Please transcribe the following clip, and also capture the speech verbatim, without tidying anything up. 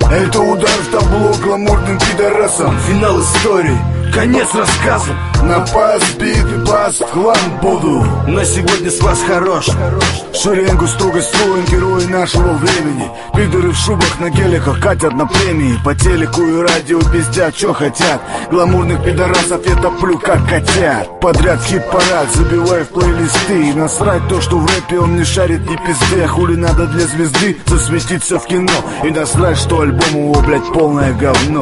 Это удар в табло гламурным пидорасом. Финал истории, конец рассказу. На пас, бит и бас, в хлам буду. На сегодня с вас хорош. Шеренгу строго строим герои нашего времени. Пидоры в шубах на геликах катят на премии. По телеку и радио пиздят, чё хотят. Гламурных пидорасов я топлю как котят. Подряд хит-парад забиваю в плейлисты. И насрать то, что в рэпе он не шарит ни пизды. А хули надо для звезды засветиться в кино. И насрать, что альбом его, блядь, полное говно.